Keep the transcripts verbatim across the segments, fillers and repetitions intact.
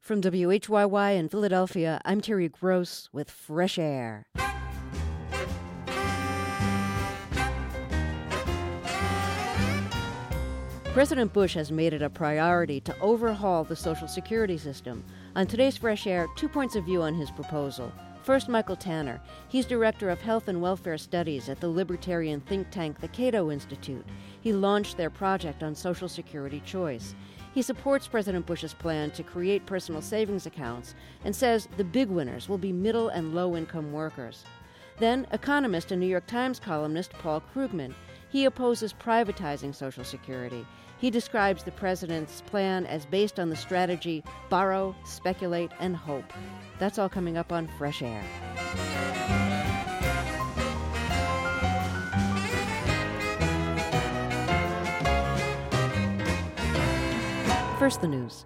From W H Y Y in Philadelphia, I'm Terry Gross with Fresh Air. President Bush has made it a priority to overhaul the Social Security system. On today's Fresh Air, two points of view on his proposal. First, Michael Tanner. He's Director of Health and Welfare Studies at the libertarian think tank, the Cato Institute. He launched their project on Social Security choice. He supports President Bush's plan to create personal savings accounts and says the big winners will be middle and low-income workers. Then, economist and New York Times columnist Paul Krugman. He opposes privatizing Social Security. He describes the president's plan as based on the strategy borrow, speculate, and hope. That's all coming up on Fresh Air. First, the news.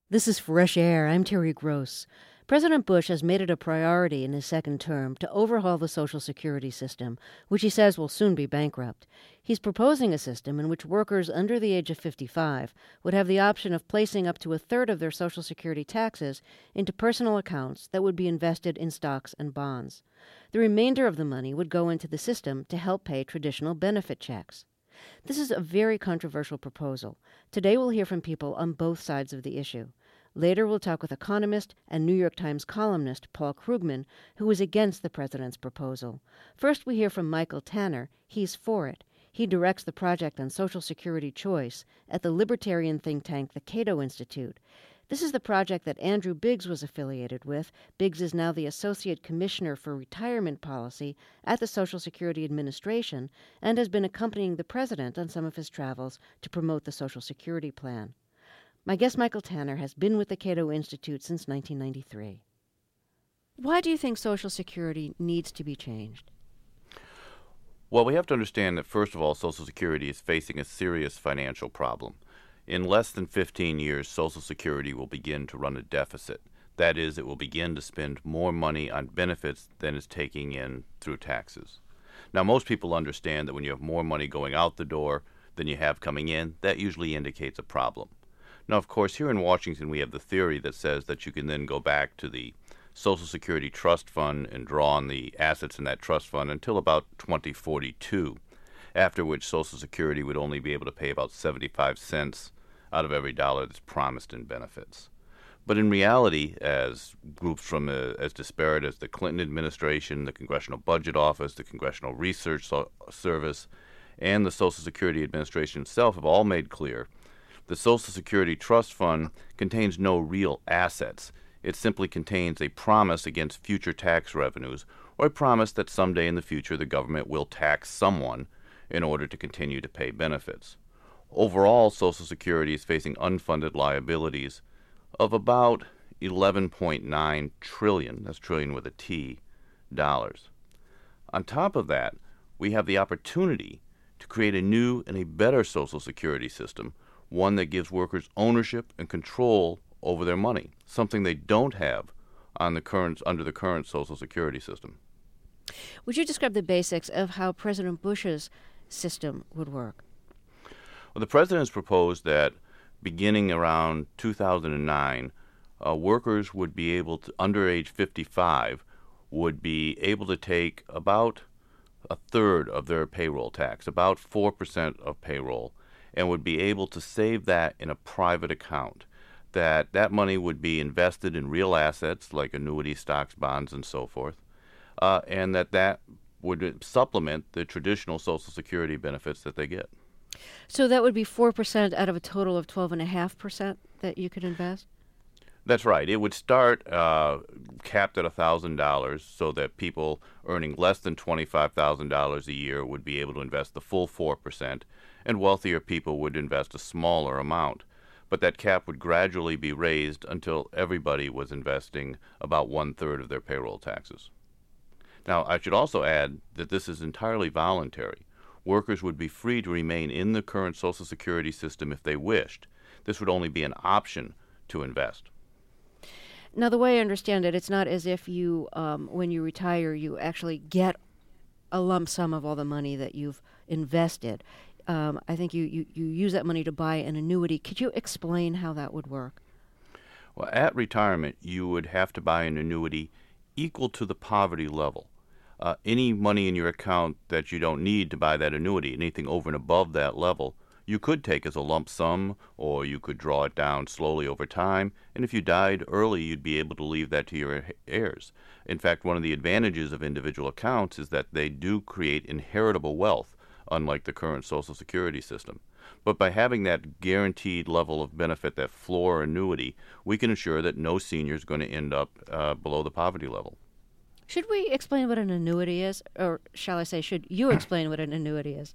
This is Fresh Air. I'm Terry Gross. President Bush has made it a priority in his second term to overhaul the Social Security system, which he says will soon be bankrupt. He's proposing a system in which workers under the age of fifty-five would have the option of placing up to a third of their Social Security taxes into personal accounts that would be invested in stocks and bonds. The remainder of the money would go into the system to help pay traditional benefit checks. This is a very controversial proposal. Today we'll hear from people on both sides of the issue. Later, we'll talk with economist and New York Times columnist Paul Krugman, who is against the president's proposal. First, we hear from Michael Tanner. He's for it. He directs the Project on Social Security Choice at the libertarian think tank, the Cato Institute. This is the project that Andrew Biggs was affiliated with. Biggs is now the Associate Commissioner for Retirement Policy at the Social Security Administration and has been accompanying the president on some of his travels to promote the Social Security plan. My guest, Michael Tanner, has been with the Cato Institute since nineteen ninety-three. Why do you think Social Security needs to be changed? Well, we have to understand that, first of all, Social Security is facing a serious financial problem. In less than fifteen years, Social Security will begin to run a deficit. That is, it will begin to spend more money on benefits than it's taking in through taxes. Now, most people understand that when you have more money going out the door than you have coming in, that usually indicates a problem. Now, of course, here in Washington, we have the theory that says that you can then go back to the Social Security Trust Fund and draw on the assets in that trust fund until about twenty forty-two, after which Social Security would only be able to pay about seventy-five cents out of every dollar that's promised in benefits. But in reality, as groups from uh, as disparate as the Clinton administration, the Congressional Budget Office, the Congressional Research so- Service, and the Social Security Administration itself have all made clear, the Social Security Trust Fund contains no real assets. It simply contains a promise against future tax revenues, or a promise that someday in the future the government will tax someone in order to continue to pay benefits. Overall, Social Security is facing unfunded liabilities of about eleven point nine trillion dollars, that's trillion with a T, dollars. On top of that, we have the opportunity to create a new and a better Social Security system, one that gives workers ownership and control over their money, something they don't have on the current, under the current Social Security system. Would you describe the basics of how President Bush's system would work? Well, the president has proposed that beginning around two thousand nine, uh, workers would be able to, under age fifty-five, would be able to take about a third of their payroll tax, about four percent of payroll, and would be able to save that in a private account. That that money would be invested in real assets like annuity stocks, bonds, and so forth, uh, and that that would supplement the traditional Social Security benefits that they get. So that would be four percent out of a total of twelve point five percent that you could invest? That's right. It would start uh, capped at one thousand dollars so that people earning less than twenty-five thousand dollars a year would be able to invest the full four percent, and wealthier people would invest a smaller amount. But that cap would gradually be raised until everybody was investing about one-third of their payroll taxes. Now, I should also add that this is entirely voluntary. Workers would be free to remain in the current Social Security system if they wished. This would only be an option to invest. Now, the way I understand it, it's not as if you, um, when you retire, you actually get a lump sum of all the money that you've invested. Um, I think you, you, you use that money to buy an annuity. Could you explain how that would work? Well, at retirement, you would have to buy an annuity equal to the poverty level. Uh, any money in your account that you don't need to buy that annuity, anything over and above that level, you could take as a lump sum, or you could draw it down slowly over time, and if you died early, you'd be able to leave that to your heirs. In fact, one of the advantages of individual accounts is that they do create inheritable wealth, unlike the current Social Security system. But by having that guaranteed level of benefit, that floor annuity, we can ensure that no senior is going to end up uh, below the poverty level. Should we explain what an annuity is? Or shall I say, should you explain what an annuity is?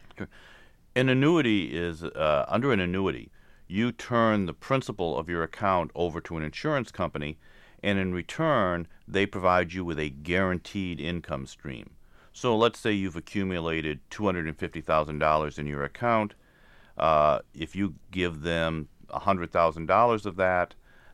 An annuity is, uh, under an annuity, you turn the principal of your account over to an insurance company, and in return, they provide you with a guaranteed income stream. So let's say you've accumulated two hundred fifty thousand dollars in your account. Uh, if you give them one hundred thousand dollars of that,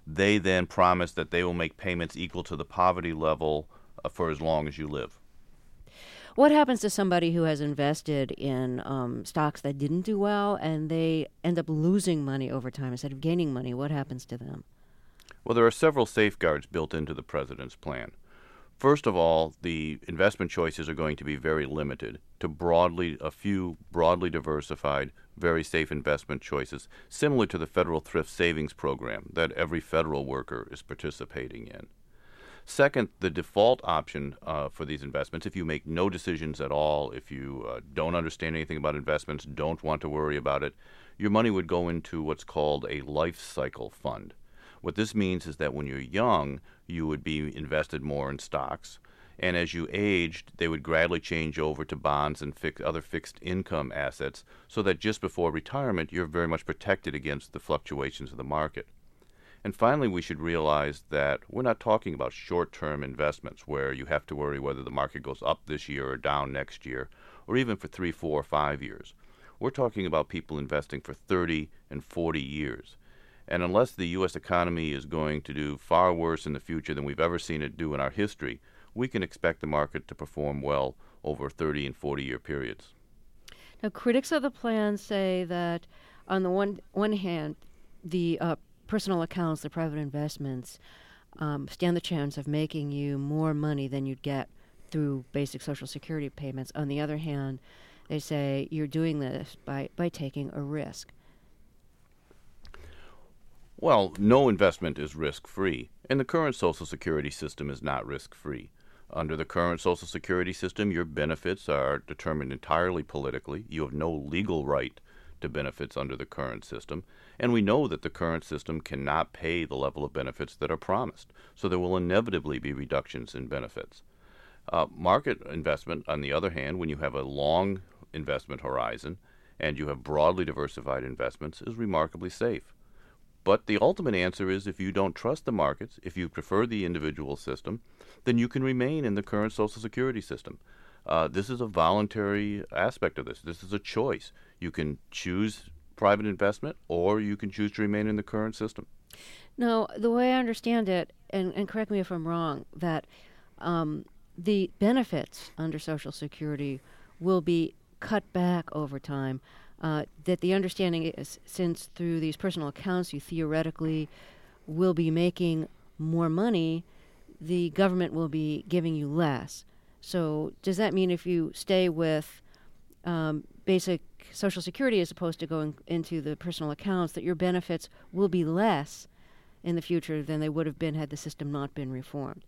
they then promise that they will make payments equal to the poverty level uh, for as long as you live. What happens to somebody who has invested in um, stocks that didn't do well and they end up losing money over time instead of gaining money? What happens to them? Well, there are several safeguards built into the president's plan. First of all, the investment choices are going to be very limited to broadly a few broadly diversified, very safe investment choices, similar to the federal thrift savings program that every federal worker is participating in. Second, the default option uh, for these investments, if you make no decisions at all, if you uh, don't understand anything about investments, don't want to worry about it, your money would go into what's called a life cycle fund. What this means is that when you're young, you would be invested more in stocks, and as you aged, they would gradually change over to bonds and fix, other fixed income assets, so that just before retirement, you're very much protected against the fluctuations of the market. And finally, we should realize that we're not talking about short-term investments where you have to worry whether the market goes up this year or down next year, or even for three, four, or five years. We're talking about people investing for thirty and forty years. And unless the U S economy is going to do far worse in the future than we've ever seen it do in our history, we can expect the market to perform well over thirty and forty-year periods. Now, critics of the plan say that, on the one one hand, the uh, personal accounts, the private investments, um, stand the chance of making you more money than you'd get through basic Social Security payments. On the other hand, they say you're doing this by, by taking a risk. Well, no investment is risk-free, and the current Social Security system is not risk-free. Under the current Social Security system, your benefits are determined entirely politically. You have no legal right to benefits under the current system, and we know that the current system cannot pay the level of benefits that are promised, so there will inevitably be reductions in benefits. Uh, market investment, on the other hand, when you have a long investment horizon and you have broadly diversified investments, is remarkably safe. But the ultimate answer is if you don't trust the markets, if you prefer the individual system, then you can remain in the current Social Security system. Uh, this is a voluntary aspect of this. This is a choice. You can choose private investment or you can choose to remain in the current system. No, the way I understand it, and, and correct me if I'm wrong, that um, the benefits under Social Security will be cut back over time. Uh, that the understanding is, since through these personal accounts you theoretically will be making more money, the government will be giving you less. So does that mean if you stay with um, basic Social Security as opposed to going into the personal accounts, that your benefits will be less in the future than they would have been had the system not been reformed?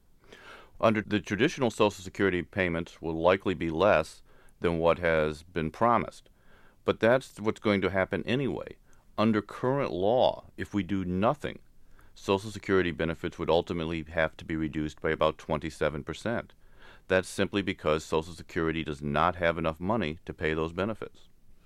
Under the traditional Social Security payments will likely be less than what has been promised. But that's what's going to happen anyway. Under current law, if we do nothing, Social Security benefits would ultimately have to be reduced by about twenty-seven percent. That's simply because Social Security does not have enough money to pay those benefits.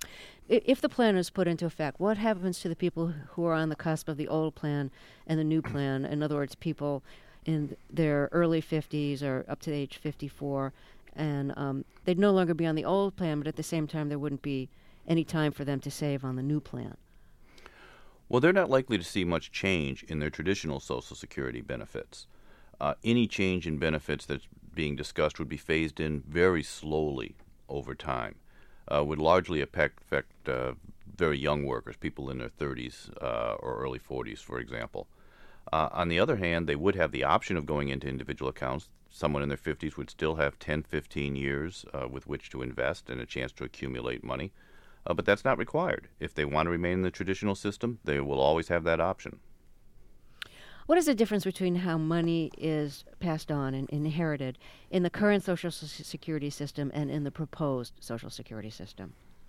If the plan is put into effect, what happens to the people who are on the cusp of the old plan and the new plan? In other words, people in their early fifties or up to age fifty-four, and um, they'd no longer be on the old plan, but at the same time there wouldn't be any time for them to save on the new plan. Well, they're not likely to see much change in their traditional Social Security benefits. Uh, any change in benefits that's being discussed would be phased in very slowly over time, uh, would largely affect, affect uh, very young workers, people in their thirties uh, or early forties, for example. Uh, on the other hand, they would have the option of going into individual accounts. Someone in their fifties would still have ten, fifteen years uh, with which to invest and a chance to accumulate money. Uh, but that's not required. If they want to remain in the traditional system, they will always have that option. What is the difference between how money is passed on and inherited in the current Social Security system and in the proposed Social Security system?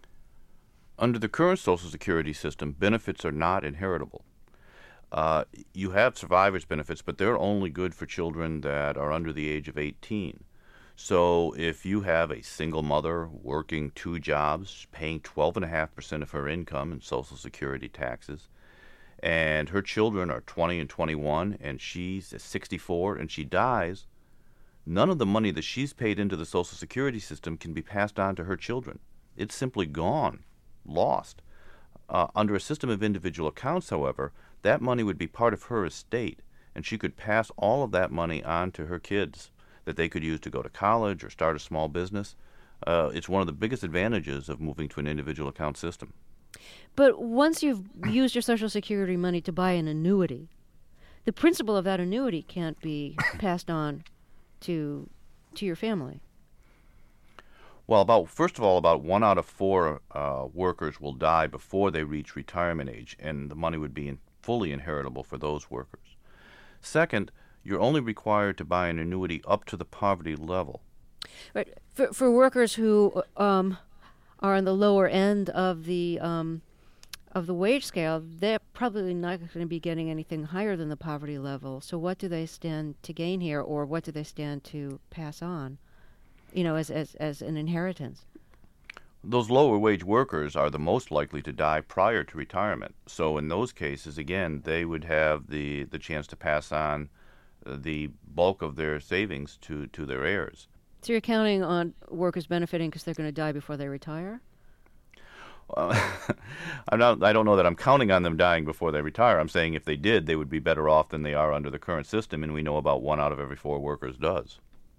Under the current Social Security system, benefits are not inheritable. Uh, you have survivors' benefits, but they're only good for children that are under the age of eighteen. So if you have a single mother working two jobs, paying twelve point five percent of her income in Social Security taxes, and her children are twenty and twenty-one, and she's sixty-four, and she dies, none of the money that she's paid into the Social Security system can be passed on to her children. It's simply gone, lost. Uh, under a system of individual accounts, however, that money would be part of her estate, and she could pass all of that money on to her kids that they could use to go to college or start a small business. Uh, it's one of the biggest advantages of moving to an individual account system. But once you've used your Social Security money to buy an annuity, the principal of that annuity can't be passed on to to your family. Well, about first of all, about one out of four uh, workers will die before they reach retirement age, and the money would be in, fully inheritable for those workers. Second, you're only required to buy an annuity up to the poverty level. Right. For for workers who um, are on the lower end of the um, of the wage scale, they're probably not going to be getting anything higher than the poverty level. So what do they stand to gain here, or what do they stand to pass on, you know, as as, as an inheritance? Those lower wage workers are the most likely to die prior to retirement. So in those cases, again, they would have the, the chance to pass on uh, the bulk of their savings to, to their heirs. So you're counting on workers benefiting because they're going to die before they retire? Uh, I'm not, I don't know that I'm counting on them dying before they retire. I'm saying if they did, they would be better off than they are under the current system, and we know about one out of every four workers does.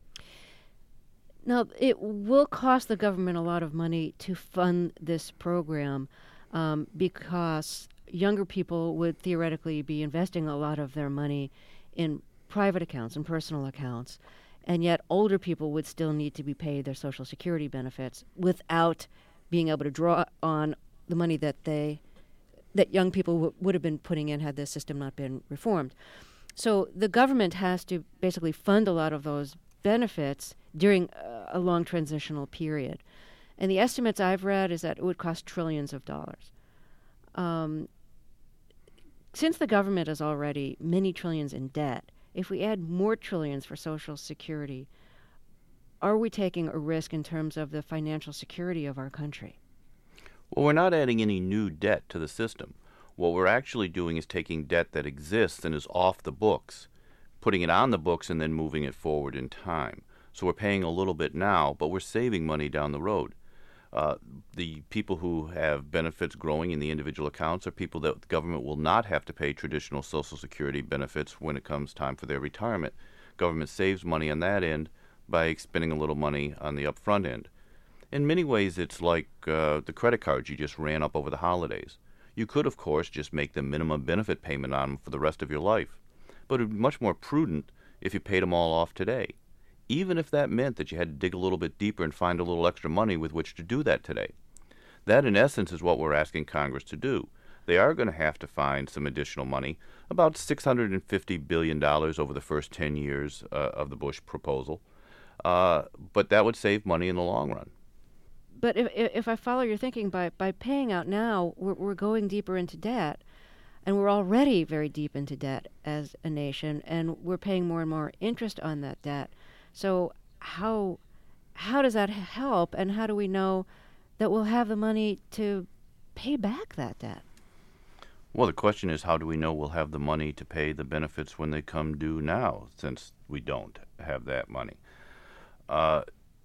Now, it will cost the government a lot of money to fund this program um, because younger people would theoretically be investing a lot of their money in private accounts and personal accounts, and yet older people would still need to be paid their Social Security benefits without being able to draw on the money that they that young people w- would have been putting in had the system not been reformed. So the government has to basically fund a lot of those benefits during uh, a long transitional period. And the estimates I've read is that it would cost trillions of dollars. Um, since the government is already many trillions in debt, if we add more trillions for Social Security, are we taking a risk in terms of the financial security of our country? Well, we're not adding any new debt to the system. What we're actually doing is taking debt that exists and is off the books, putting it on the books, and then moving it forward in time. So we're paying a little bit now, but we're saving money down the road. Uh, the people who have benefits growing in the individual accounts are people that the government will not have to pay traditional Social Security benefits when it comes time for their retirement. Government saves money on that end by spending a little money on the upfront end. In many ways, it's like uh, the credit cards you just ran up over the holidays. You could, of course, just make the minimum benefit payment on them for the rest of your life, but it would be much more prudent if you paid them all off today, even if that meant that you had to dig a little bit deeper and find a little extra money with which to do that today. That, in essence, is what we're asking Congress to do. They are going to have to find some additional money, about six hundred fifty billion dollars over the first ten years uh, of the Bush proposal, uh, but that would save money in the long run. But if if I follow your thinking, by, by paying out now, we're, we're going deeper into debt, and we're already very deep into debt as a nation, and we're paying more and more interest on that debt. So how how does that help, and how do we know that we'll have the money to pay back that debt? Well, the question is, how do we know we'll have the money to pay the benefits when they come due now, since we don't have that money? Uh,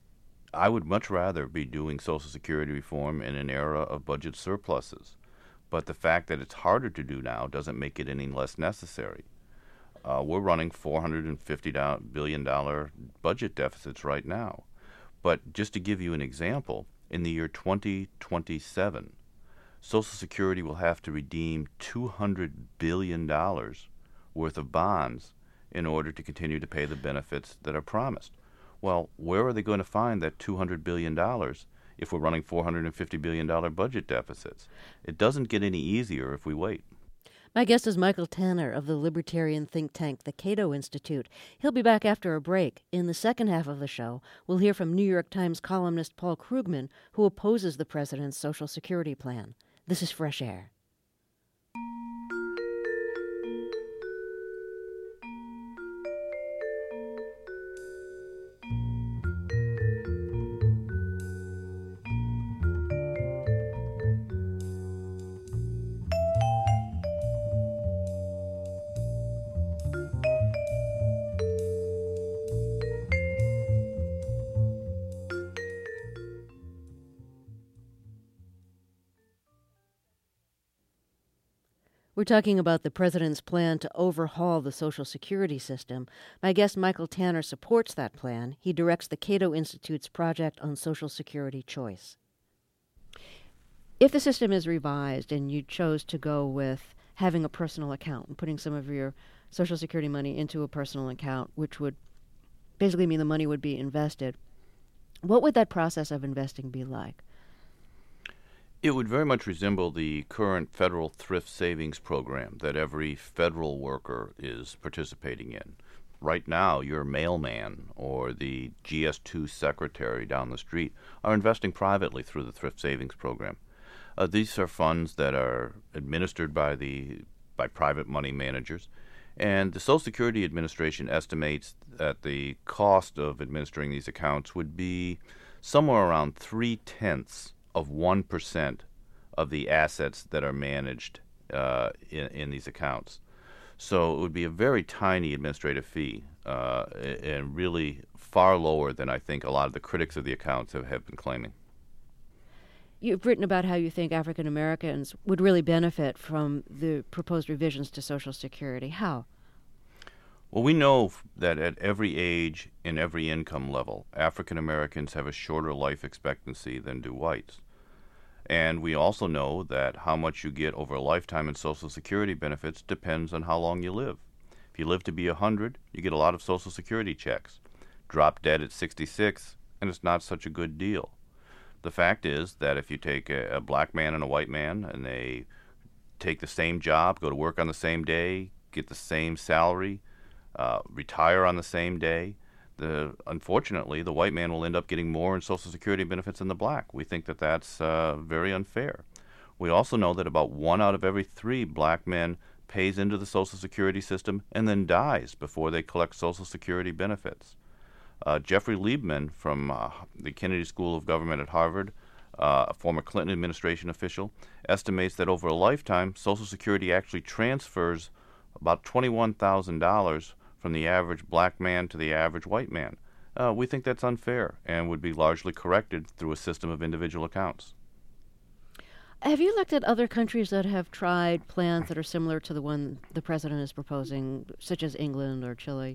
I would much rather be doing Social Security reform in an era of budget surpluses. But the fact that it's harder to do now doesn't make it any less necessary. Uh, we're running four hundred fifty billion dollars budget deficits right now. But just to give you an example, in the year twenty twenty-seven, Social Security will have to redeem two hundred billion dollars worth of bonds in order to continue to pay the benefits that are promised. Well, where are they going to find that two hundred billion dollars if we're running four hundred fifty billion dollars budget deficits? It doesn't get any easier if we wait. My guest is Michael Tanner of the libertarian think tank, the Cato Institute. He'll be back after a break. In the second half of the show, we'll hear from New York Times columnist Paul Krugman, who opposes the president's Social Security plan. This is Fresh Air. We're talking about the president's plan to overhaul the Social Security system. My guest, Michael Tanner, supports that plan. He directs the Cato Institute's project on Social Security choice. If the system is revised and you chose to go with having a personal account and putting some of your Social Security money into a personal account, which would basically mean the money would be invested, what would that process of investing be like? It would very much resemble the current federal thrift savings program that every federal worker is participating in. Right now, your mailman or the G S two secretary down the street are investing privately through the thrift savings program. Uh, these are funds that are administered by the by private money managers, and the Social Security Administration estimates that the cost of administering these accounts would be somewhere around three-tenths of one percent of the assets that are managed uh, in, in these accounts. So it would be a very tiny administrative fee uh, and really far lower than I think a lot of the critics of the accounts have, have been claiming. You've written about how you think African Americans would really benefit from the proposed revisions to Social Security. How? Well, we know that at every age and every income level, African Americans have a shorter life expectancy than do whites. And we also know that how much you get over a lifetime in Social Security benefits depends on how long you live. If you live to be one hundred, you get a lot of Social Security checks. Drop dead at sixty-six, and it's not such a good deal. The fact is that if you take a, a black man and a white man and they take the same job, go to work on the same day, get the same salary, uh, retire on the same day, the, unfortunately, the white man will end up getting more in Social Security benefits than the black. We think that that's uh, very unfair. We also know that about one out of every three black men pays into the Social Security system and then dies before they collect Social Security benefits. Uh, Jeffrey Liebman from uh, the Kennedy School of Government at Harvard, uh, a former Clinton administration official, estimates that over a lifetime, Social Security actually transfers about twenty-one thousand dollars from the average black man to the average white man. Uh, we think that's unfair and would be largely corrected through a system of individual accounts. Have you looked at other countries that have tried plans that are similar to the one the president is proposing, such as England or Chile?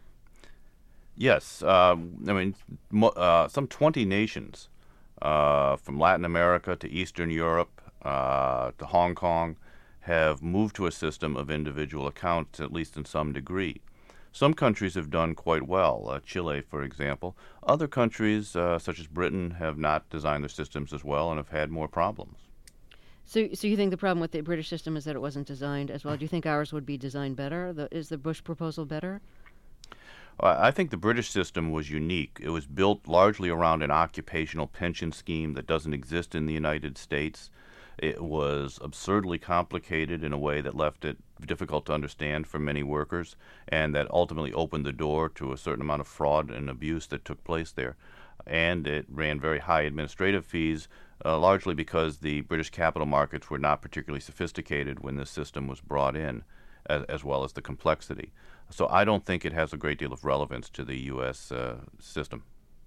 Yes. Um, I mean, mo- uh, some twenty nations, uh, from Latin America to Eastern Europe uh, to Hong Kong, have moved to a system of individual accounts, at least in some degree. Some countries have done quite well, uh, Chile, for example. Other countries, uh, such as Britain, have not designed their systems as well and have had more problems. So, so you think the problem with the British system is that it wasn't designed as well? Do you think ours would be designed better? The, is the Bush proposal better? I think the British system was unique. It was built largely around an occupational pension scheme that doesn't exist in the United States. It was absurdly complicated in a way that left it difficult to understand for many workers, and that ultimately opened the door to a certain amount of fraud and abuse that took place there. And it ran very high administrative fees, uh, largely because the British capital markets were not particularly sophisticated when this system was brought in, as, as well as the complexity. So I don't think it has a great deal of relevance to the U S uh, system.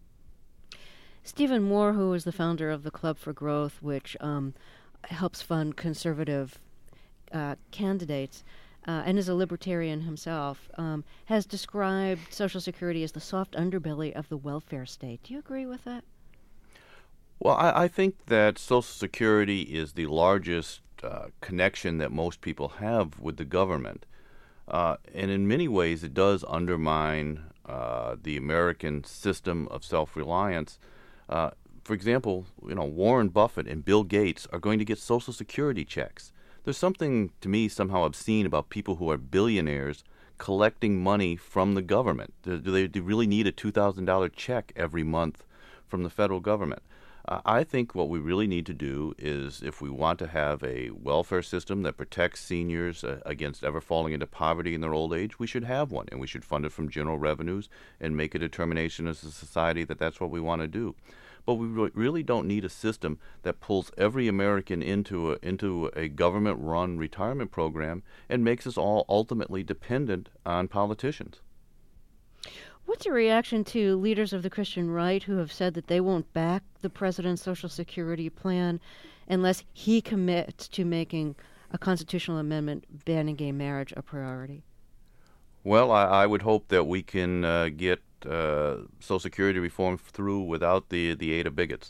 Stephen Moore, who is the founder of the Club for Growth, which um, helps fund conservative uh, candidates, uh, and is a libertarian himself, um, has described Social Security as the soft underbelly of the welfare state. Do you agree with that? Well, I, I think that Social Security is the largest uh, connection that most people have with the government. Uh, and in many ways, it does undermine uh, the American system of self-reliance. Uh, for example, you know, Warren Buffett and Bill Gates are going to get Social Security checks. There's something, to me, somehow obscene about people who are billionaires collecting money from the government. Do they, do they really need a two thousand dollars check every month from the federal government? Uh, I think what we really need to do is, if we want to have a welfare system that protects seniors uh, against ever falling into poverty in their old age, we should have one, and we should fund it from general revenues and make a determination as a society that that's what we want to do. But we re- really don't need a system that pulls every American into a, into a government-run retirement program and makes us all ultimately dependent on politicians. What's your reaction to leaders of the Christian right who have said that they won't back the president's Social Security plan unless he commits to making a constitutional amendment banning gay marriage a priority? Well, I, I would hope that we can uh, get uh, Social Security reform through without the, the aid of bigots.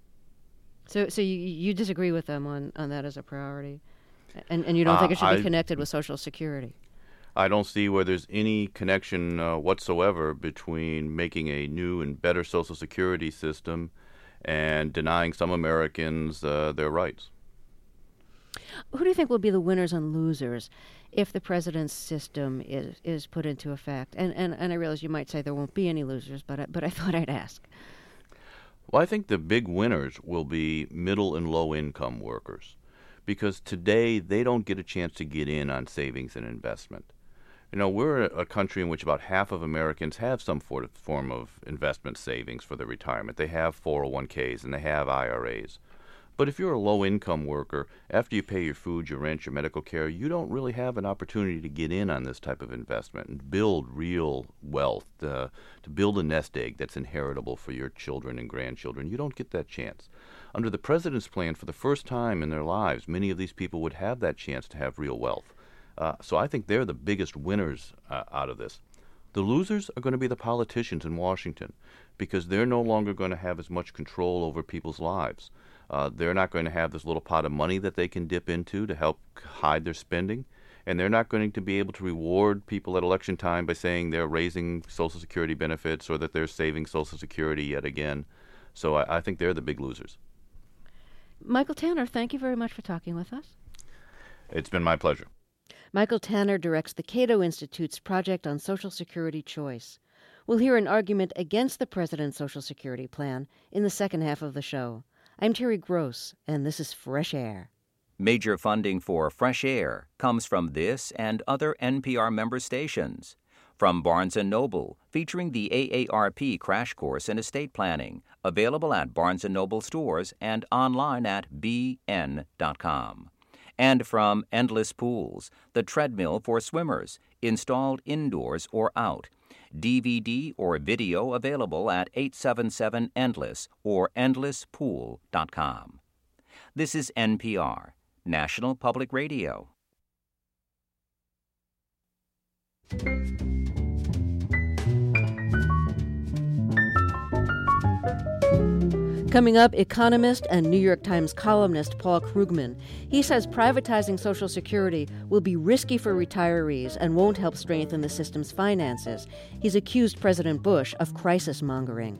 So so you, you disagree with them on, on that as a priority? And, and you don't Uh, think it should I- be connected with Social Security? I don't see where there's any connection uh, whatsoever between making a new and better Social Security system and denying some Americans uh, their rights. Who do you think will be the winners and losers if the president's system is, is put into effect? And, and and I realize you might say there won't be any losers, but I, but I thought I'd ask. Well, I think the big winners will be middle and low income workers, because today they don't get a chance to get in on savings and investment. You know, we're a country in which about half of Americans have some for- form of investment savings for their retirement. They have four oh one k's and they have I R A's. But if you're a low-income worker, after you pay your food, your rent, your medical care, you don't really have an opportunity to get in on this type of investment and build real wealth, uh, to build a nest egg that's inheritable for your children and grandchildren. You don't get that chance. Under the president's plan, for the first time in their lives, many of these people would have that chance to have real wealth. Uh, so I think they're the biggest winners uh, out of this. The losers are going to be the politicians in Washington, because they're no longer going to have as much control over people's lives. Uh, they're not going to have this little pot of money that they can dip into to help hide their spending, and they're not going to be able to reward people at election time by saying they're raising Social Security benefits or that they're saving Social Security yet again. So I, I think they're the big losers. Michael Tanner, thank you very much for talking with us. It's been my pleasure. Michael Tanner directs the Cato Institute's Project on Social Security Choice. We'll hear an argument against the president's Social Security plan in the second half of the show. I'm Terry Gross, and this is Fresh Air. Major funding for Fresh Air comes from this and other N P R member stations. From Barnes and Noble, featuring the A A R P Crash Course in Estate Planning, available at Barnes and Noble stores and online at b n dot com. And from Endless Pools, the treadmill for swimmers, installed indoors or out. D V D or video available at eight seven seven Endless or endless pool dot com. This is N P R, National Public Radio. Coming up, economist and New York Times columnist Paul Krugman. He says privatizing Social Security will be risky for retirees and won't help strengthen the system's finances. He's accused President Bush of crisis mongering.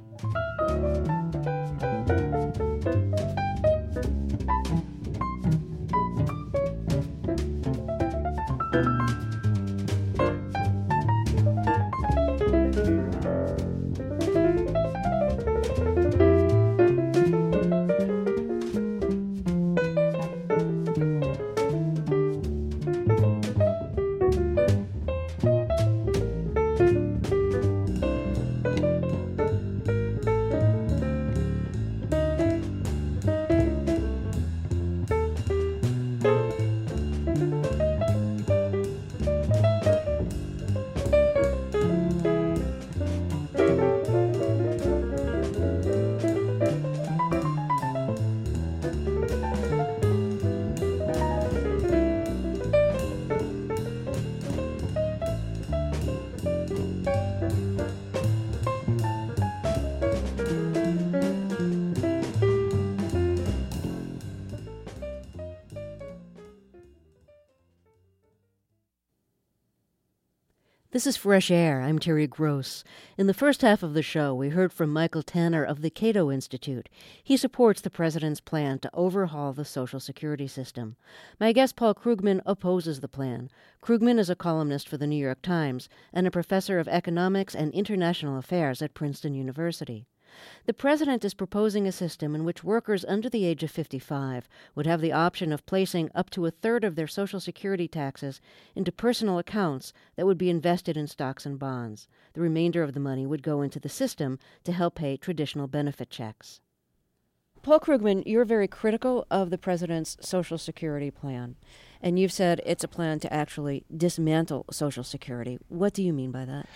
This is Fresh Air. I'm Terry Gross. In the first half of the show, we heard from Michael Tanner of the Cato Institute. He supports the president's plan to overhaul the Social Security system. My guest, Paul Krugman, opposes the plan. Krugman is a columnist for the New York Times and a professor of economics and international affairs at Princeton University. The president is proposing a system in which workers under the age of fifty-five would have the option of placing up to a third of their Social Security taxes into personal accounts that would be invested in stocks and bonds. The remainder of the money would go into the system to help pay traditional benefit checks. Paul Krugman, you're very critical of the president's Social Security plan, and you've said it's a plan to actually dismantle Social Security. What do you mean by that?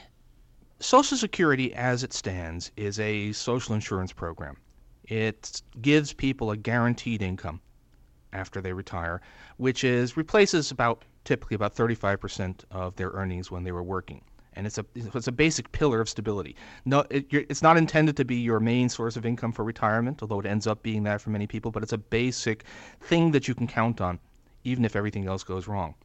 Social Security, as it stands, is a social insurance program. It gives people a guaranteed income. after they retire, which is replaces about typically about thirty-five percent of their earnings when they were working. And it's a it's a basic pillar of stability. No, it, it's not intended to be your main source of income for retirement, although it ends up being that for many people, but it's a basic thing that you can count on, even if everything else goes wrong.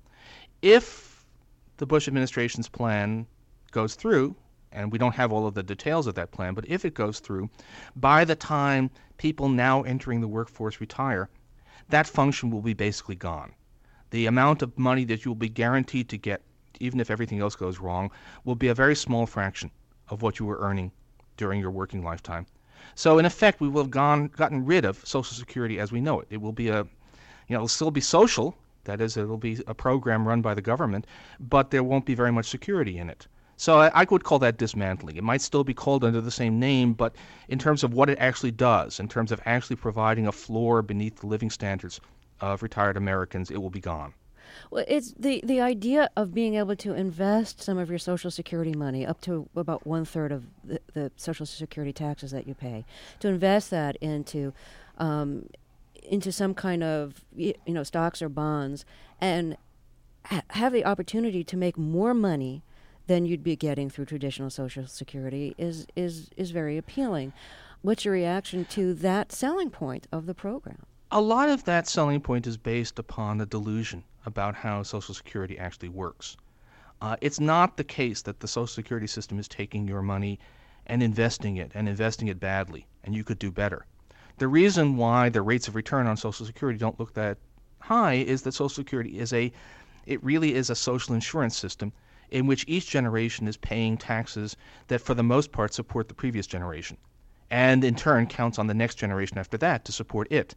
If the Bush administration's plan goes through, and we don't have all of the details of that plan, but if it goes through, by the time people now entering the workforce retire, that function will be basically gone. The amount of money that you will be guaranteed to get, even if everything else goes wrong, will be a very small fraction of what you were earning during your working lifetime. So in effect, we will have gone, gotten rid of Social Security as we know it. It will be a, you know, it'll still be social. That is, it'll be a program run by the government, but there won't be very much security in it. So I, I would call that dismantling. It might still be called under the same name, but in terms of what it actually does, in terms of actually providing a floor beneath the living standards of retired Americans, it will be gone. Well, it's the, the idea of being able to invest some of your Social Security money, up to about one third of the, the Social Security taxes that you pay, to invest that into um, into some kind of you know stocks or bonds, and ha- have the opportunity to make more money than you'd be getting through traditional Social Security is is is very appealing. What's your reaction to that selling point of the program? A lot of that selling point is based upon a delusion about how Social Security actually works. Uh, it's not the case that the Social Security system is taking your money and investing it, and investing it badly, and you could do better. The reason why the rates of return on Social Security don't look that high is that Social Security is a, it really is a social insurance system in which each generation is paying taxes that for the most part support the previous generation, and in turn counts on the next generation after that to support it.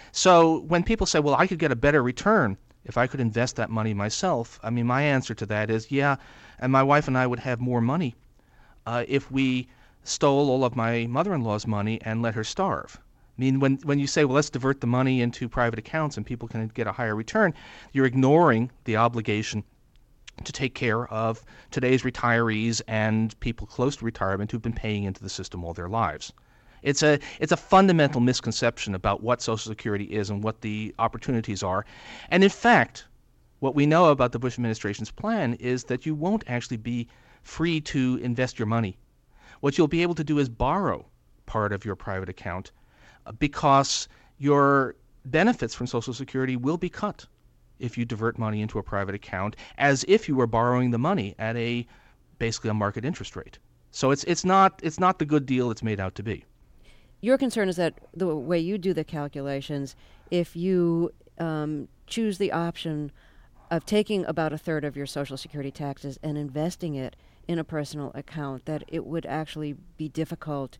So when people say, well, I could get a better return if I could invest that money myself, I mean, my answer to that is, yeah, and my wife and I would have more money uh, if we stole all of my mother-in-law's money and let her starve. I mean, when, when you say, well, let's divert the money into private accounts and people can get a higher return, you're ignoring the obligation to take care of today's retirees and people close to retirement who've been paying into the system all their lives. It's a it's a fundamental misconception about what Social Security is and what the opportunities are. And in fact, what we know about the Bush administration's plan is that you won't actually be free to invest your money. What you'll be able to do is borrow part of your private account uh, because your benefits from Social Security will be cut if you divert money into a private account, as if you were borrowing the money at a basically a market interest rate. So it's it's not it's not the good deal it's made out to be. Your concern is that the way you do the calculations, if you um, choose the option of taking about a third of your Social Security taxes and investing it in a personal account, that it would actually be difficult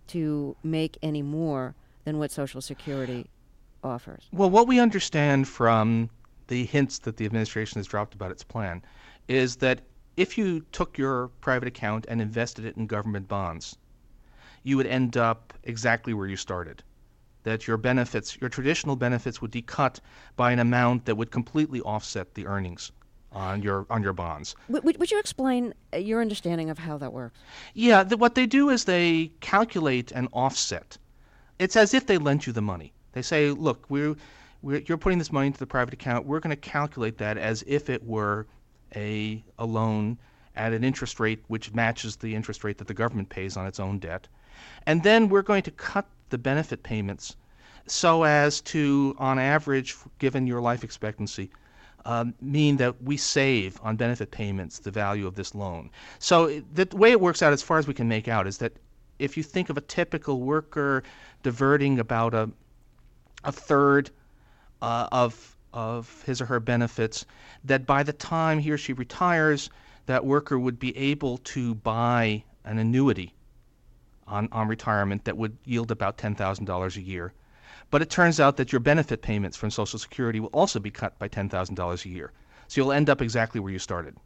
to make any more than what Social Security offers. Well, what we understand from the hints that the administration has dropped about its plan is that if you took your private account and invested it in government bonds, you would end up exactly where you started. That your benefits, your traditional benefits, would be cut by an amount that would completely offset the earnings on your on your bonds. Would, would you explain your understanding of how that works? Yeah, the, what they do is they calculate an offset. It's as if they lent you the money. They say, look, we're, we're you're putting this money into the private account. We're going to calculate that as if it were a a loan at an interest rate which matches the interest rate that the government pays on its own debt. And then we're going to cut the benefit payments so as to, on average, given your life expectancy, um, mean that we save on benefit payments the value of this loan. So the way it works out, as far as we can make out, is that if you think of a typical worker diverting about a a third uh, of of his or her benefits, that by the time he or she retires, that worker would be able to buy an annuity on, on retirement that would yield about ten thousand dollars a year. But it turns out that your benefit payments from Social Security will also be cut by ten thousand dollars a year. So you'll end up exactly where you started.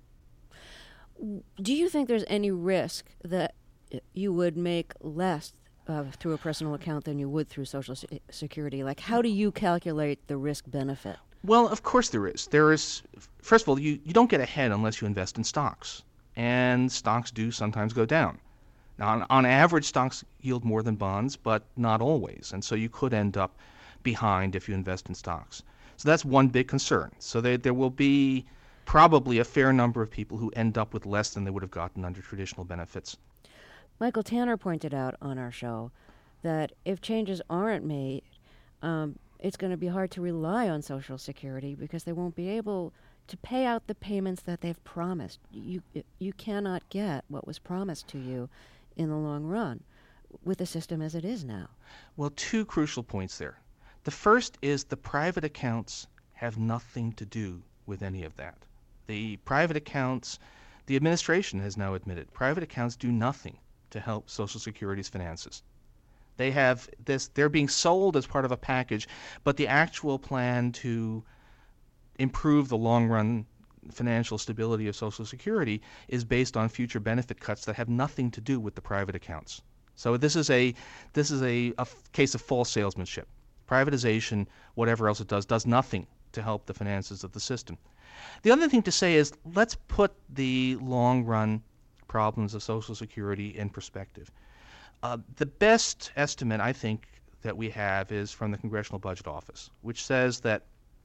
Do you think there's any risk that you would make less uh, through a personal account than you would through Social Security? Like, how do you calculate the risk-benefit? Well, of course there is. There is, first of all, you, you don't get ahead unless you invest in stocks. And stocks do sometimes go down. Now, on, on average, stocks yield more than bonds, but not always. And so you could end up behind if you invest in stocks. So that's one big concern. So there, there will be probably a fair number of people who end up with less than they would have gotten under traditional benefits. Michael Tanner pointed out on our show that if changes aren't made, um, it's going to be hard to rely on Social Security because they won't be able to pay out the payments that they've promised. You you cannot get what was promised to you in the long run with the system as it is now. Well, two crucial points there. The first is the private accounts have nothing to do with any of that. The private accounts, the administration has now admitted, private accounts do nothing to help Social Security's finances. They have this, they're being sold as part of a package, but the actual plan to improve the long-run financial stability of Social Security is based on future benefit cuts that have nothing to do with the private accounts. So this is a this is a, a f- case of false salesmanship. Privatization, whatever else it does, does nothing to help the finances of the system. The other thing to say is let's put the long-run problems of Social Security in perspective. Uh, the best estimate, I think, that we have is from the Congressional Budget Office, which says that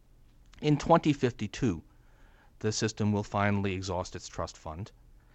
in twenty fifty-two, the system will finally exhaust its trust fund.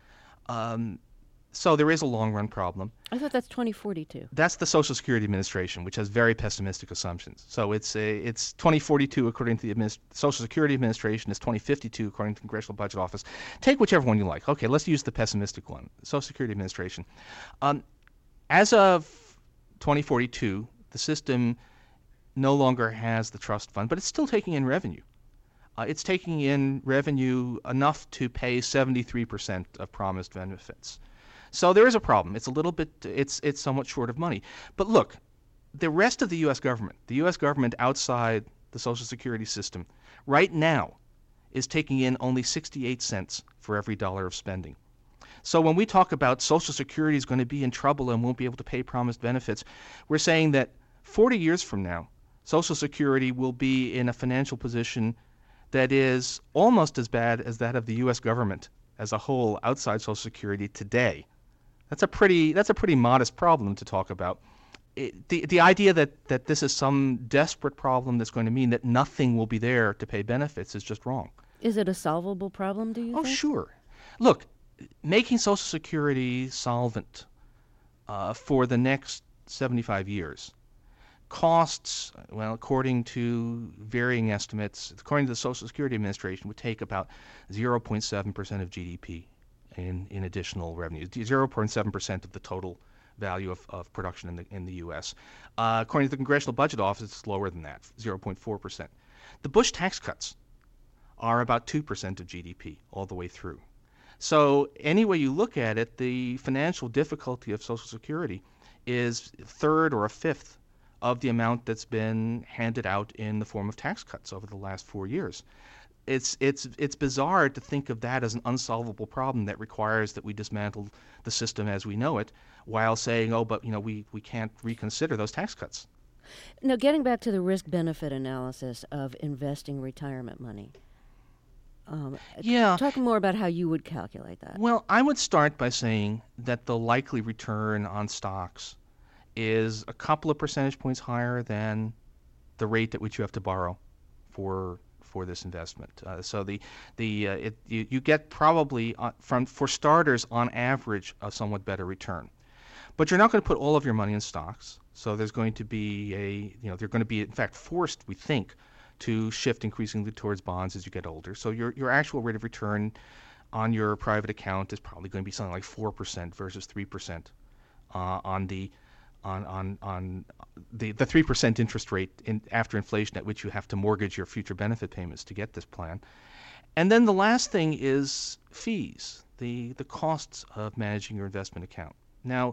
Um, so there is a long-run problem. I thought that's twenty forty-two. That's the Social Security Administration, which has very pessimistic assumptions. So it's a, it's twenty forty-two according to the Administ- Social Security Administration. It's twenty fifty-two according to the Congressional Budget Office. Take whichever one you like. Okay, let's use the pessimistic one. Social Security Administration. Um, as of twenty forty-two, the system no longer has the trust fund, but it's still taking in revenue. Uh, it's taking in revenue enough to pay seventy-three percent of promised benefits. So there is a problem. It's a little bit, it's it's somewhat short of money. But look, the rest of the U S government, the U S government outside the Social Security system, right now is taking in only sixty-eight cents for every dollar of spending. So when we talk about Social Security is going to be in trouble and won't be able to pay promised benefits, we're saying that forty years from now, Social Security will be in a financial position that is almost as bad as that of the U S government as a whole outside Social Security today. That's a pretty that's a pretty modest problem to talk about. It, the the idea that, that this is some desperate problem that's going to mean that nothing will be there to pay benefits is just wrong. Is it a solvable problem, do you Oh, think? sure. Look, making Social Security solvent uh, for the next seventy-five years costs, well, according to varying estimates, according to the Social Security Administration, would take about zero point seven percent of G D P in, in additional revenue, zero point seven percent of the total value of, of production in the in the U S. Uh, according to the Congressional Budget Office, it's lower than that, zero point four percent. The Bush tax cuts are about two percent of G D P all the way through. So any way you look at it, the financial difficulty of Social Security is a third or a fifth of the amount that's been handed out in the form of tax cuts over the last four years. It's it's it's bizarre to think of that as an unsolvable problem that requires that we dismantle the system as we know it, while saying, oh, but you know, we, we can't reconsider those tax cuts. Now, getting back to the risk-benefit analysis of investing retirement money. Um, Yeah. Talk more about how you would calculate that. Well, I would start by saying that the likely return on stocks is a couple of percentage points higher than the rate at which you have to borrow for for this investment. Uh, so the the uh, it, you, you get probably uh, from for starters on average a somewhat better return, but you're not going to put all of your money in stocks. So there's going to be a you know they're going to be in fact forced, we think, to shift increasingly towards bonds as you get older. So your your actual rate of return on your private account is probably going to be something like four percent versus three percent uh, on the on on on the the three percent interest rate in, after inflation at which you have to mortgage your future benefit payments to get this plan. And then the last thing is fees, the the costs of managing your investment account. Now,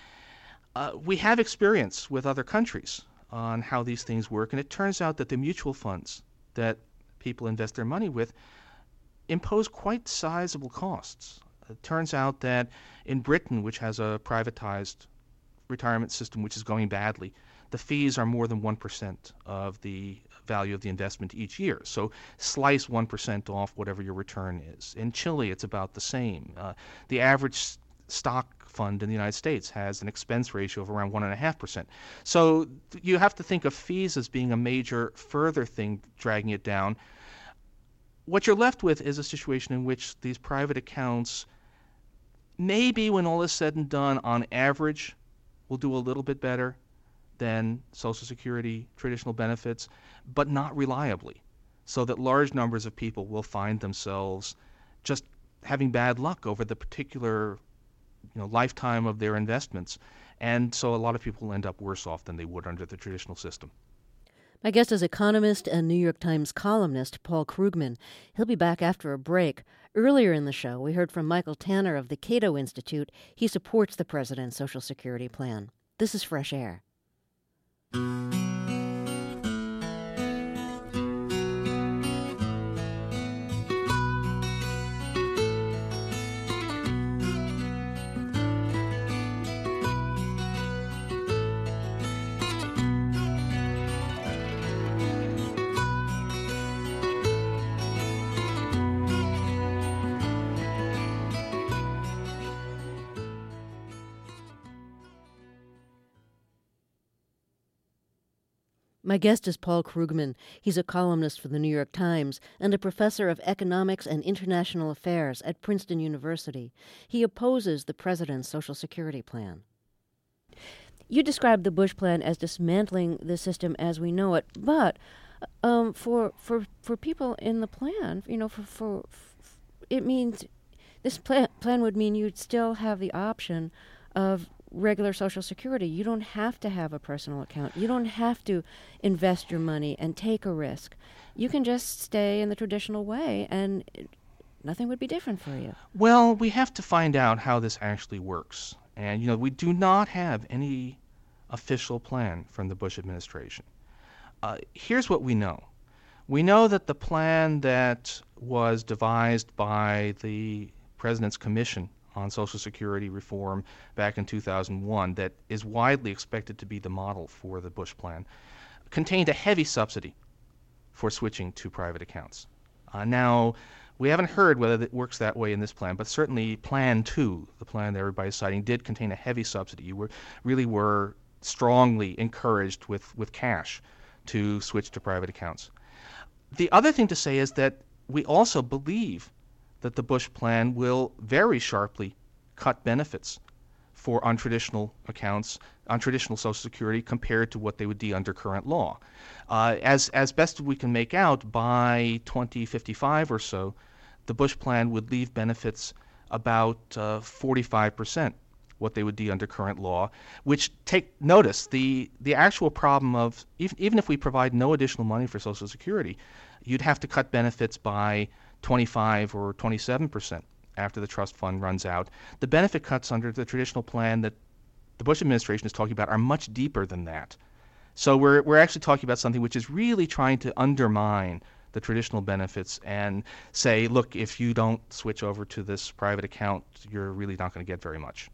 uh, we have experience with other countries on how these things work, and it turns out that the mutual funds that people invest their money with impose quite sizable costs. It turns out that in Britain, which has a privatized retirement system which is going badly, the fees are more than one percent of the value of the investment each year. So slice one percent off whatever your return is. In Chile, it's about the same. Uh, the average stock fund in the United States has an expense ratio of around one and a half percent. So you have to think of fees as being a major further thing dragging it down. What you're left with is a situation in which these private accounts, maybe when all is said and done, on average, will do a little bit better than Social Security traditional benefits, but not reliably, so that large numbers of people will find themselves just having bad luck over the particular you know, lifetime of their investments. And so a lot of people will end up worse off than they would under the traditional system. My guest is economist and New York Times columnist Paul Krugman. He'll be back after a break. Earlier in the show, we heard from Michael Tanner of the Cato Institute. He supports the president's Social Security plan. This is Fresh Air. My guest is Paul Krugman. He's a columnist for the New York Times and a professor of economics and international affairs at Princeton University. He opposes the president's Social Security plan. You described the Bush plan as dismantling the system as we know it, but um, for for for people in the plan, you know, for for, for it means this plan plan would mean you'd still have the option of regular Social Security. You don't have to have a personal account. You don't have to invest your money and take a risk. You can just stay in the traditional way and it, nothing would be different for you. Well, we have to find out how this actually works. And, you know, we do not have any official plan from the Bush administration. Uh, here's what we know. We know that the plan that was devised by the President's Commission on Social Security reform back in two thousand one, that is widely expected to be the model for the Bush plan, contained a heavy subsidy for switching to private accounts. Uh, now, we haven't heard whether it works that way in this plan, but certainly Plan two, the plan that everybody's citing, did contain a heavy subsidy. You were, really were strongly encouraged with, with cash to switch to private accounts. The other thing to say is that we also believe that the Bush plan will very sharply cut benefits for untraditional accounts, untraditional Social Security, compared to what they would be under current law. Uh, as, as best we can make out, by twenty fifty-five or so, the Bush plan would leave benefits about uh, forty-five percent what they would be under current law, which, take notice, the, the actual problem of, even, even if we provide no additional money for Social Security, you'd have to cut benefits by twenty-five or twenty-seven percent after the trust fund runs out. The benefit cuts under the traditional plan that the Bush administration is talking about are much deeper than that. So we're we're actually talking about something which is really trying to undermine the traditional benefits and say, look, if you don't switch over to this private account, you're really not going to get very much.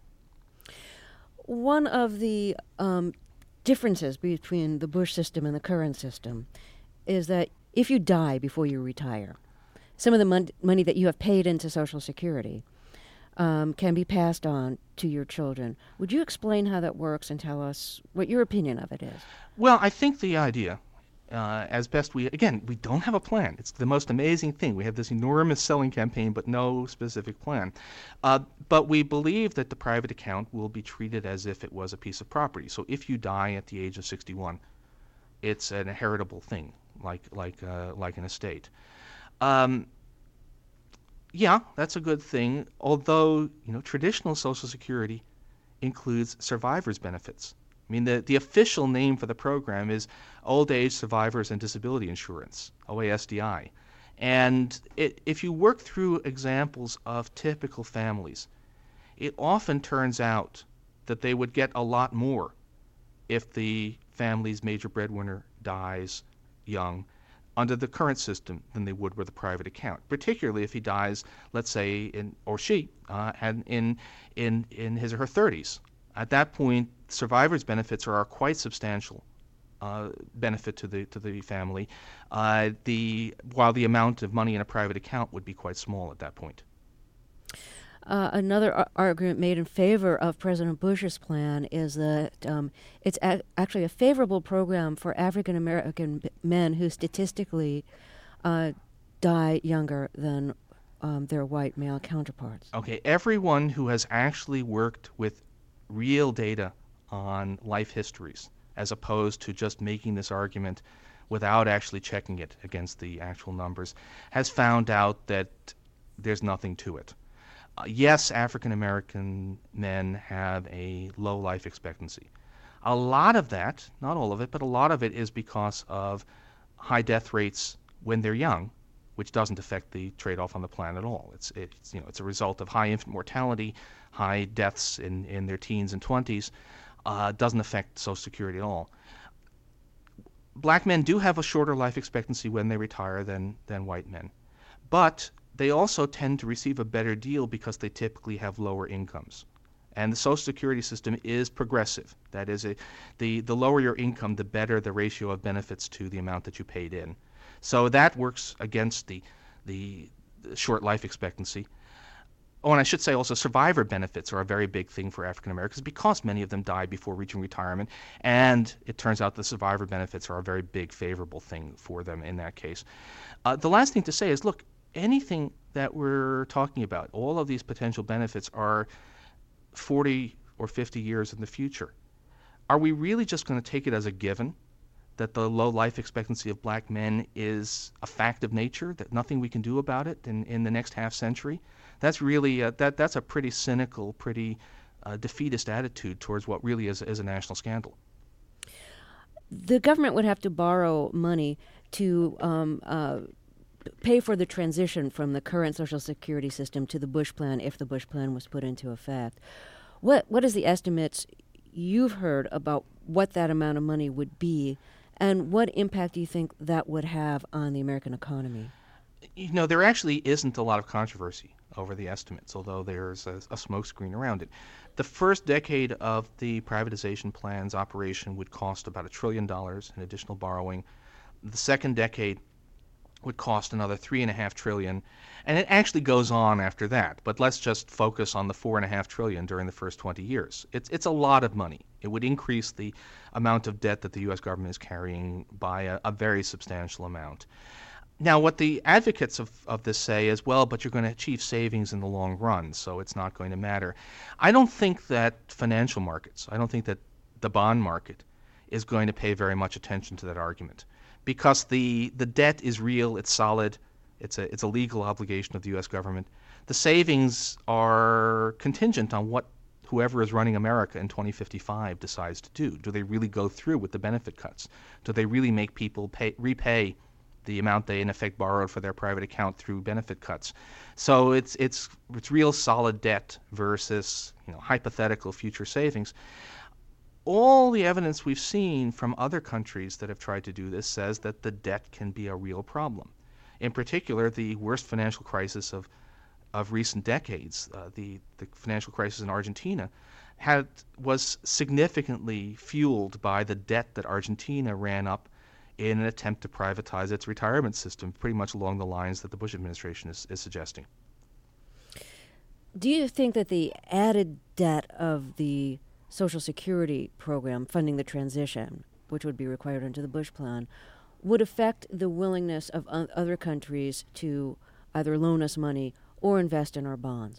One of the um, differences between the Bush system and the current system is that if you die before you retire, some of the mon- money that you have paid into Social Security um, can be passed on to your children. Would you explain how that works and tell us what your opinion of it is? Well, I think the idea, uh, as best we, again, we don't have a plan. It's the most amazing thing. We have this enormous selling campaign, but no specific plan. Uh, but we believe that the private account will be treated as if it was a piece of property. So if you die at the age of sixty-one, it's an inheritable thing, like like uh, like an estate. Um, yeah, that's a good thing, although, you know, traditional Social Security includes survivors' benefits. I mean, the, the official name for the program is Old Age Survivors and Disability Insurance, O A S D I. And it, if you work through examples of typical families, it often turns out that they would get a lot more if the family's major breadwinner dies young under the current system than they would with a private account, particularly if he dies, let's say, in or she, uh, and in in in his or her thirties. At that point, survivors' benefits are a quite substantial uh, benefit to the to the family. Uh, the while the amount of money in a private account would be quite small at that point. Uh, another ar- argument made in favor of President Bush's plan is that um, it's a- actually a favorable program for African American b- men who statistically uh, die younger than um, their white male counterparts. Okay, everyone who has actually worked with real data on life histories, as opposed to just making this argument without actually checking it against the actual numbers, has found out that there's nothing to it. Uh, yes, African American men have a low life expectancy. A lot of that, not all of it, but a lot of it is because of high death rates when they're young, which doesn't affect the trade-off on the plan at all. It's, it's, you know, it's a result of high infant mortality, high deaths in, in their teens and twenties. Uh, doesn't affect Social Security at all. Black men do have a shorter life expectancy when they retire than, than white men. But they also tend to receive a better deal because they typically have lower incomes. And the Social Security system is progressive. That is, a, the, the lower your income, the better the ratio of benefits to the amount that you paid in. So that works against the, the, the short life expectancy. Oh, and I should say also survivor benefits are a very big thing for African Americans because many of them die before reaching retirement. And it turns out the survivor benefits are a very big favorable thing for them in that case. Uh, the last thing to say is, look, anything that we're talking about, all of these potential benefits are forty or fifty years in the future. Are we really just going to take it as a given that the low life expectancy of black men is a fact of nature, that nothing we can do about it in, in the next half century? That's really a, that that's a pretty cynical, pretty uh, defeatist attitude towards what really is, is a national scandal. The government would have to borrow money to um, uh, pay for the transition from the current Social Security system to the Bush plan if the Bush plan was put into effect. What what is the estimates you've heard about what that amount of money would be, and what impact do you think that would have on the American economy? You know, there actually isn't a lot of controversy over the estimates, although there's a, a smokescreen around it. The first decade of the privatization plan's operation would cost about a trillion dollars in additional borrowing. The second decade would cost another three and a half trillion, and it actually goes on after that. But let's just focus on the four and a half trillion during the first twenty years. It's it's a lot of money. It would increase the amount of debt that the U S government is carrying by a, a very substantial amount. Now, what the advocates of, of this say is, well, but you're going to achieve savings in the long run, so it's not going to matter. I don't think that financial markets, I don't think that the bond market is going to pay very much attention to that argument, because the, the debt is real, it's solid, it's a, it's a legal obligation of the U S government. The savings are contingent on what whoever is running America in twenty fifty-five decides to do. Do they really go through with the benefit cuts? Do they really make people pay, repay the amount they in effect borrowed for their private account through benefit cuts? So it's it's it's real solid debt versus, you know, hypothetical future savings. All the evidence we've seen from other countries that have tried to do this says that the debt can be a real problem. In particular, the worst financial crisis of of recent decades, uh, the the financial crisis in Argentina, had was significantly fueled by the debt that Argentina ran up in an attempt to privatize its retirement system, pretty much along the lines that the Bush administration is, is suggesting. Do you think that the added debt of the Social Security program funding the transition, which would be required under the Bush plan, would affect the willingness of o- other countries to either loan us money or invest in our bonds?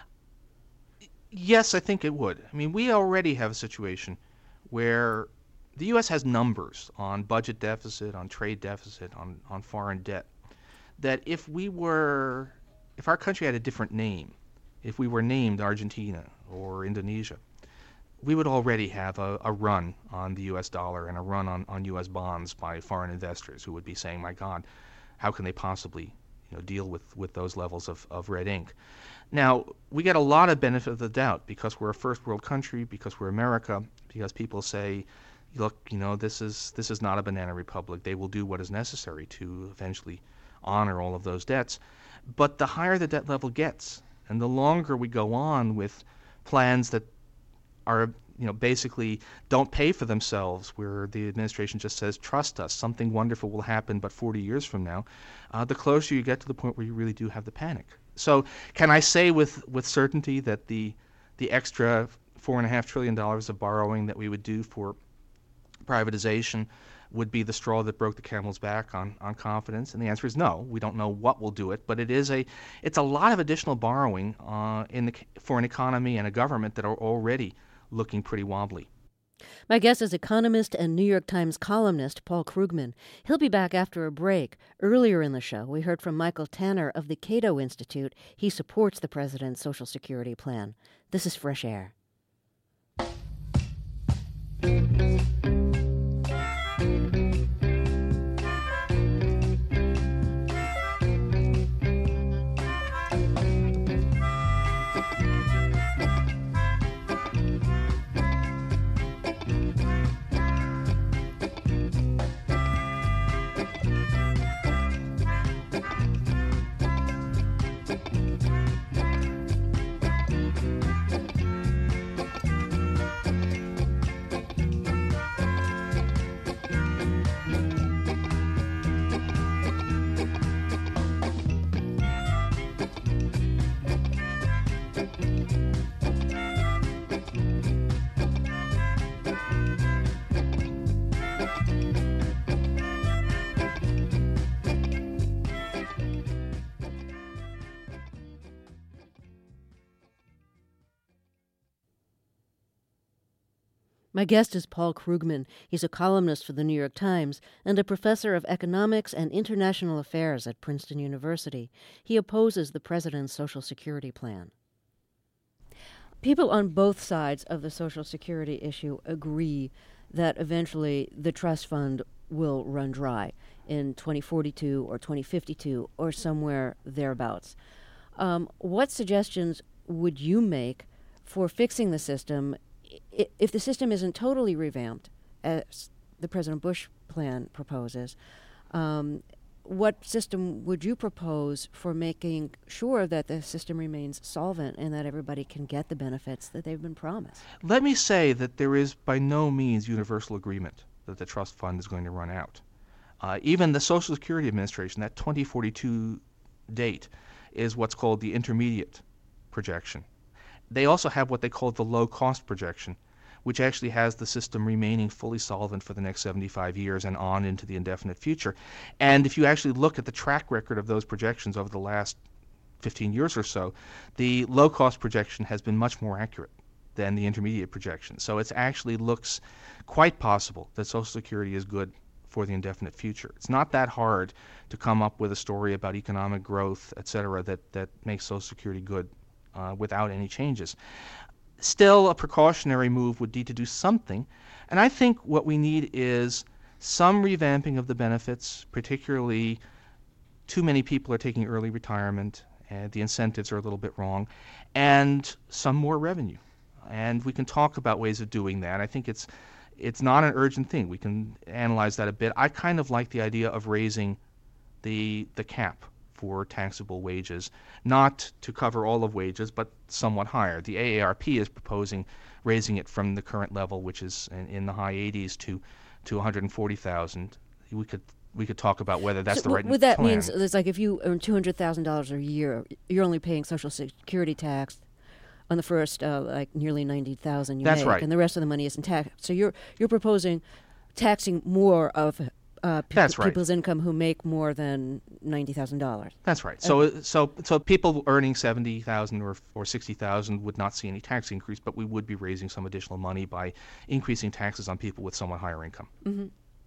Yes, I think it would. I mean, we already have a situation where the U S has numbers on budget deficit, on trade deficit, on, on foreign debt, that if we were, if our country had a different name, if we were named Argentina or Indonesia, we would already have a, a run on the U S dollar and a run on, on U S bonds by foreign investors who would be saying, my God, how can they possibly, you know, deal with, with those levels of, of red ink? Now, we get a lot of benefit of the doubt because we're a first world country, because we're America, because people say, look, you know, this is this is not a banana republic. They will do what is necessary to eventually honor all of those debts. But the higher the debt level gets, and the longer we go on with plans that are, you know, basically don't pay for themselves, where the administration just says, trust us, something wonderful will happen, but forty years from now, uh, the closer you get to the point where you really do have the panic. So can I say with, with certainty that the the extra four and a half trillion dollars of borrowing that we would do for privatization would be the straw that broke the camel's back on, on confidence? And the answer is no. We don't know what will do it, but it is a it's a lot of additional borrowing uh, in the for an economy and a government that are already looking pretty wobbly. My guest is economist and New York Times columnist Paul Krugman. He'll be back after a break. Earlier in the show, we heard from Michael Tanner of the Cato Institute. He supports the president's Social Security plan. This is Fresh Air. My guest is Paul Krugman. He's a columnist for the New York Times and a professor of economics and international affairs at Princeton University. He opposes the president's Social Security plan. People on both sides of the Social Security issue agree that eventually the trust fund will run dry in twenty forty-two or twenty fifty-two or somewhere thereabouts. Um, what suggestions would you make for fixing the system if the system isn't totally revamped, as the President Bush plan proposes? Um, what system would you propose for making sure that the system remains solvent and that everybody can get the benefits that they've been promised? Let me say that there is by no means universal agreement that the trust fund is going to run out. Uh, even the Social Security Administration, that twenty forty-two date, is what's called the intermediate projection. They also have what they call the low-cost projection, which actually has the system remaining fully solvent for the next seventy-five years and on into the indefinite future. And if you actually look at the track record of those projections over the last fifteen years or so, the low-cost projection has been much more accurate than the intermediate projection. So it actually looks quite possible that Social Security is good for the indefinite future. It's not that hard to come up with a story about economic growth, et cetera, that, that makes Social Security good uh, without any changes. Still, a precautionary move would need to do something, and I think what we need is some revamping of the benefits, particularly too many people are taking early retirement, and the incentives are a little bit wrong, and some more revenue. And we can talk about ways of doing that. I think it's it's not an urgent thing. We can analyze that a bit. I kind of like the idea of raising the the cap for taxable wages, not to cover all of wages, but somewhat higher. The A A R P is proposing raising it from the current level, which is in, in the high eighties, to to one hundred forty thousand. We could we could talk about whether that's so the right what that plan. means is, like, if you earn two hundred thousand dollars a year, you're only paying Social Security tax on the first, uh, like, nearly ninety thousand dollars you That's make, right. and the rest of the money isn't taxed. So you're you're proposing taxing more of uh, pe- That's right. people's income who make more than ninety thousand dollars. That's right. So so so people earning seventy thousand or or sixty thousand would not see any tax increase, but we would be raising some additional money by increasing taxes on people with somewhat higher income. Mm-hmm.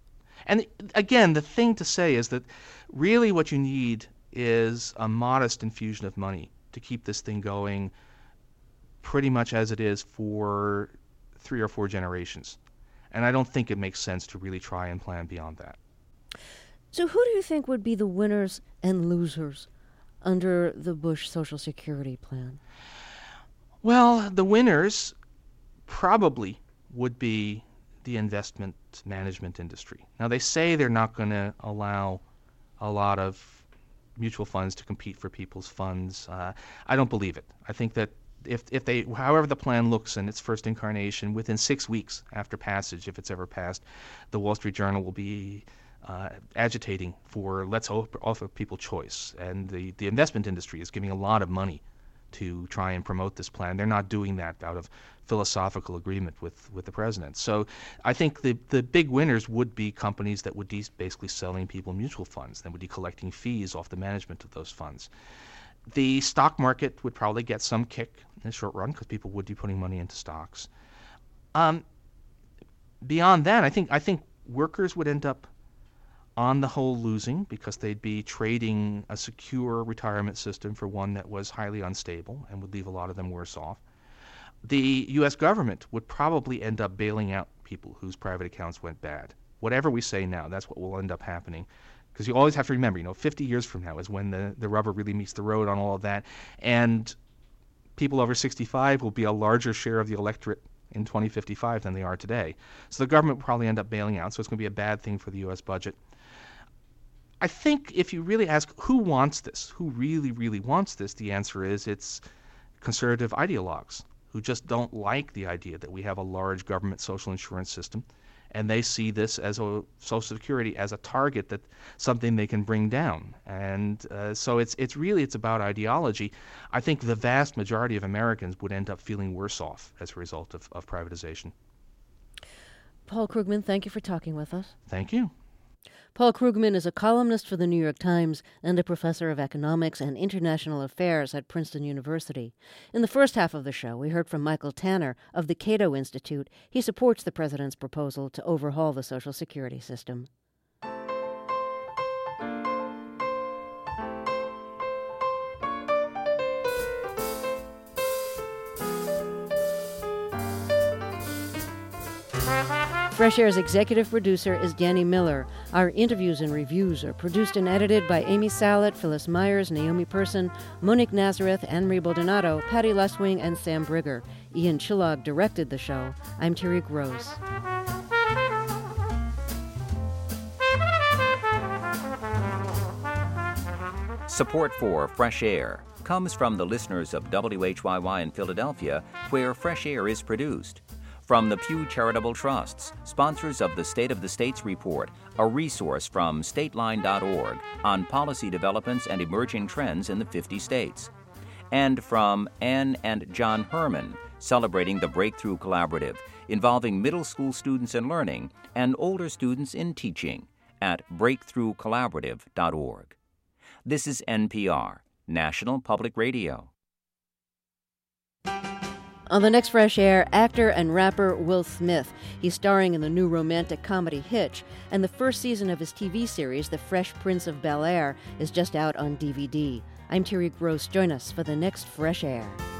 And again, the thing to say is that really what you need is a modest infusion of money to keep this thing going pretty much as it is for three or four generations. And I don't think it makes sense to really try and plan beyond that. So who do you think would be the winners and losers under the Bush Social Security plan? Well, the winners probably would be the investment management industry. Now, they say they're not going to allow a lot of mutual funds to compete for people's funds. Uh, I don't believe it. I think that if if they, however the plan looks in its first incarnation, within six weeks after passage, if it's ever passed, the Wall Street Journal will be uh, agitating for let's offer people choice. And the, the investment industry is giving a lot of money to try and promote this plan. They're not doing that out of philosophical agreement with, with the president. So I think the, the big winners would be companies that would be basically selling people mutual funds, that would be collecting fees off the management of those funds. The stock market would probably get some kick in the short run because people would be putting money into stocks. Um, beyond that, I think I think workers would end up on the whole losing because they'd be trading a secure retirement system for one that was highly unstable and would leave a lot of them worse off. The U S government would probably end up bailing out people whose private accounts went bad. Whatever we say now, that's what will end up happening. Because you always have to remember, you know, fifty years from now is when the, the rubber really meets the road on all of that. And people over sixty-five will be a larger share of the electorate in twenty fifty-five than they are today. So the government will probably end up bailing out, so it's going to be a bad thing for the U S budget. I think if you really ask who wants this, who really, really wants this, the answer is it's conservative ideologues who just don't like the idea that we have a large government social insurance system, and they see this as a Social Security as a target, that something they can bring down. And uh, so it's it's really it's about ideology. I think the vast majority of Americans would end up feeling worse off as a result of, of privatization. Paul Krugman, thank you for talking with us. Thank you. Paul Krugman is a columnist for the New York Times and a professor of economics and international affairs at Princeton University. In the first half of the show, we heard from Michael Tanner of the Cato Institute. He supports the president's proposal to overhaul the Social Security system. Fresh Air's executive producer is Danny Miller. Our interviews and reviews are produced and edited by Amy Salet, Phyllis Myers, Naomi Person, Monique Nazareth, Anne-Marie Baldonado, Patty Lesswing, and Sam Brigger. Ian Chillog directed the show. I'm Terry Gross. Support for Fresh Air comes from the listeners of W H Y Y in Philadelphia, where Fresh Air is produced. From the Pew Charitable Trusts, sponsors of the State of the States Report, a resource from stateline dot org on policy developments and emerging trends in the fifty states. And from Anne and John Herman, celebrating the Breakthrough Collaborative, involving middle school students in learning and older students in teaching at breakthrough collaborative dot org. This is N P R, National Public Radio. On the next Fresh Air, actor and rapper Will Smith. He's starring in the new romantic comedy Hitch, and the first season of his T V series, The Fresh Prince of Bel-Air, is just out on D V D. I'm Terry Gross. Join us for the next Fresh Air.